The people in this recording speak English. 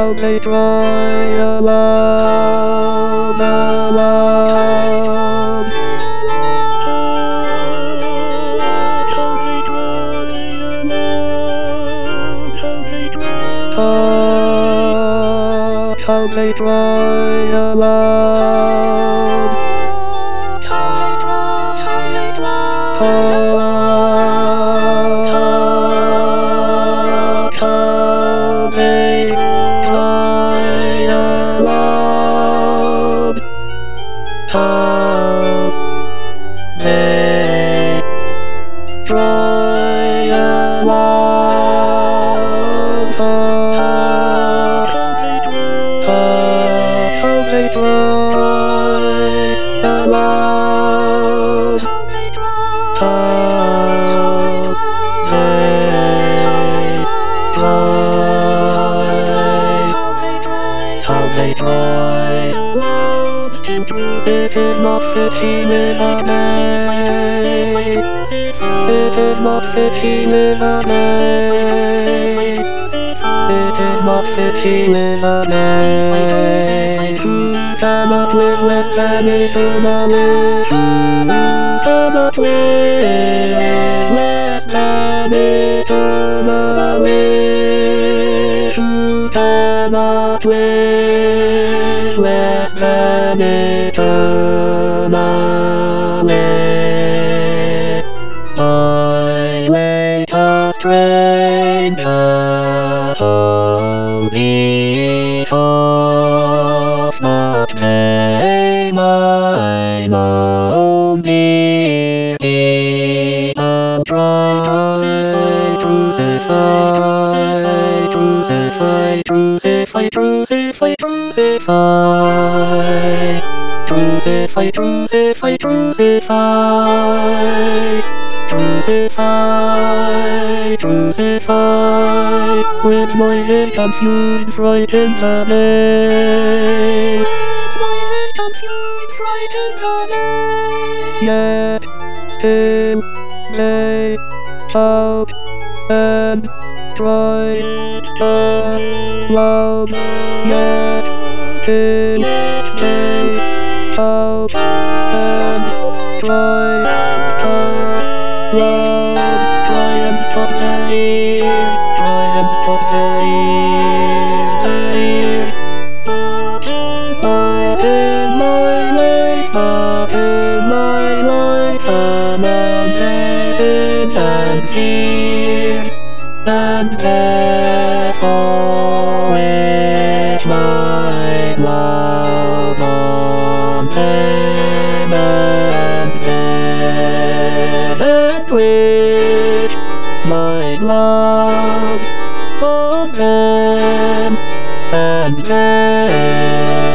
how they cry aloud, aloud. How they cry aloud. How they cry aloud. How they cry aloud. How they cry aloud. How they cry. It is not fit he live again. It is not fit he live again. It is not fit he live again. Who cannot live less than eternally? Who cannot live less than eternally? Who cannot live less than eternally? I wait a stranger wholly false, but may mine own dear be and crucify, crucify, crucify, crucify, crucify, crucify, crucify, crucify, crucify, crucify, with noises confused, frightened the day. Noises confused, frightened the day. Yet still they shout and cry aloud. Yet still they shout and cry aloud. Triumph of their ears, triumph of their ears, their ears. But in my life, among lessons and fears, and therefore with my love on them and present with my love on them and them.